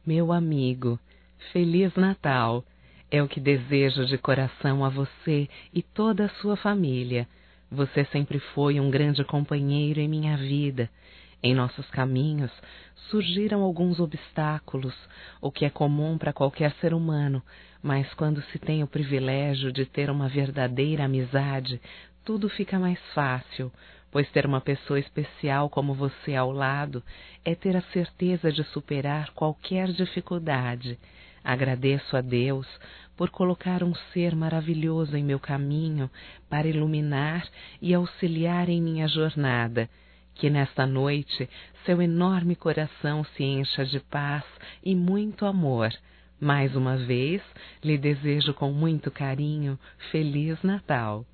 Meu amigo, Feliz Natal! É o que desejo de coração a você e toda a sua família. Você sempre foi um grande companheiro em minha vida. Em nossos caminhos surgiram alguns obstáculos, o que é comum para qualquer ser humano, mas quando se tem o privilégio de ter uma verdadeira amizade, tudo fica mais fácil, pois ter uma pessoa especial como você ao lado é ter a certeza de superar qualquer dificuldade. Agradeço a Deus por colocar um ser maravilhoso em meu caminho para iluminar e auxiliar em minha jornada. Que nesta noite seu enorme coração se encha de paz e muito amor. Mais uma vez, lhe desejo com muito carinho Feliz Natal.